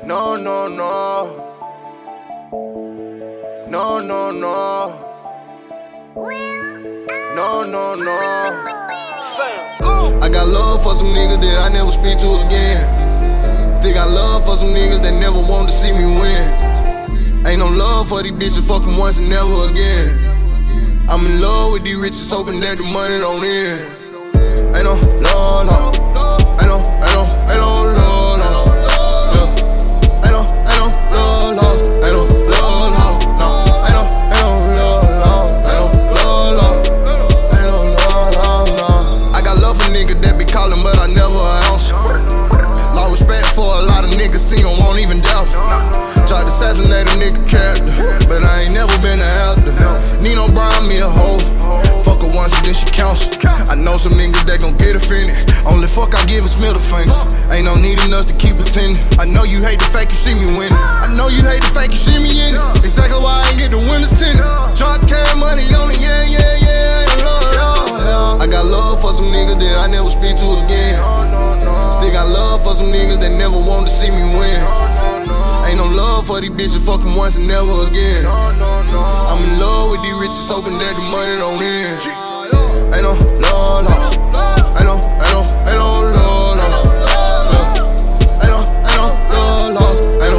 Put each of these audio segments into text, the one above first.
No, no, no. No, no, no. No, no, no. I got love for some niggas that I never speak to again. Think I love for some niggas that never want to see me win. Ain't no love for these bitches, fuck them once and never again. I'm in love with these riches, hoping that the money don't end. Ain't no love, love. Ain't no love, love. Ain't no love, love. Ain't no love, love. Ain't no love, love. No. Ain't no love, love. Ain't no love, love. Ain't no love, love, no. I got love for niggas that be calling, but I never an ounce. Lost respect for a lot of niggas, see them won't even doubt. Tried to assassinate a nigga character, but I ain't never been an actor. Nino Brown me a hoe. Fuck her once and then she counts. I know some niggas that gon' get offended. Only fuck I give is middle fingers. Ain't no need in us to keep pretending. I know you hate the fact you see me winning. I know you hate the fact you see me in it. Exactly why I ain't get the winner's tenant. Drop cash money on it, yeah, yeah, yeah. Ain't love, love. I got love for some niggas that I never speak to again. Still got love for some niggas that never want to see me win. Ain't no love for these bitches, fuck them once and never again. I'm in love with these riches, hoping that the money don't end. Ain't no love, love. Ain't no love, love. Ain't no love, love. Ain't no love, love.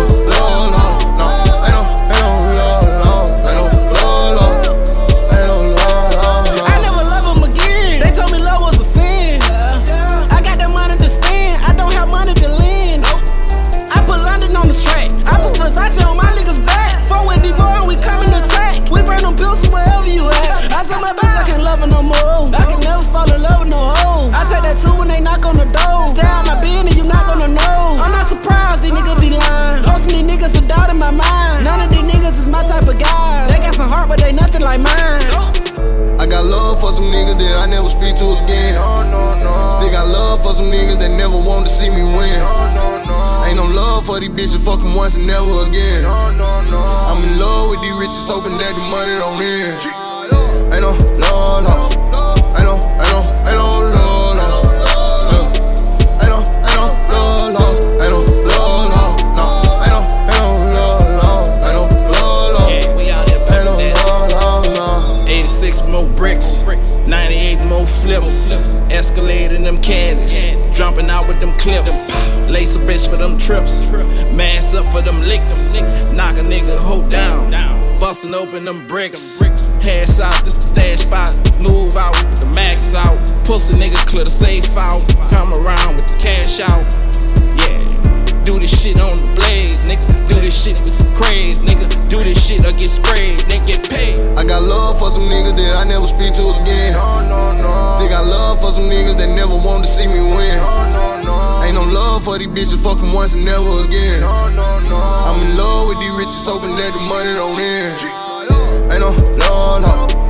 No. Ain't no love, love. Ain't no love, love. Ain't no love, love. I never love them again. They told me love was a sin. I got that money to spend. I don't have money to lend. I put London on the track. I put Versace on my niggas' back. Fuck with D-Boy and we coming to attack. We burn them pills wherever you at. I tell my bitch I can't love her no more. I can never fall in love with no hoe. I take that too when they knock on the door. Stay out my business, you not gonna know. I'm not surprised these niggas be lying. Posting these niggas a doubt in my mind. None of these niggas is my type of guy. They got some heart but they nothing like mine. I got love for some niggas that I never speak to again. Still got love for some niggas that never want to see me win. Ain't no love for these bitches, fuck them once and never again. I'm in love with these riches, hoping that the money don't end. Ain't no love, love. Ain't no love, love. Ain't no love, love. Ain't no love, love. No. Ain't no love, love. Ain't no love, love. Yeah, we out here Ain't no love, love, no. 86 more bricks, 98 more flips, escalating them caddies, jumping out with them clips, lace a bitch for them trips, mass up for them licks, knock a nigga hoe down, busting open them bricks, hash out, this the stash spot, move out with the max out, pussy nigga clear the safe out, come around with the cash out, yeah, do this shit on the blaze, nigga, do this shit with some craze, nigga, do this shit or get sprayed, then get paid. I got love for some niggas that I never speak to again. Still got love for some niggas that never want to see me win. Ain't no love for these bitches, fuck them once and never again. I'm in love with these riches, hoping that the money don't end. Ain't no love, love.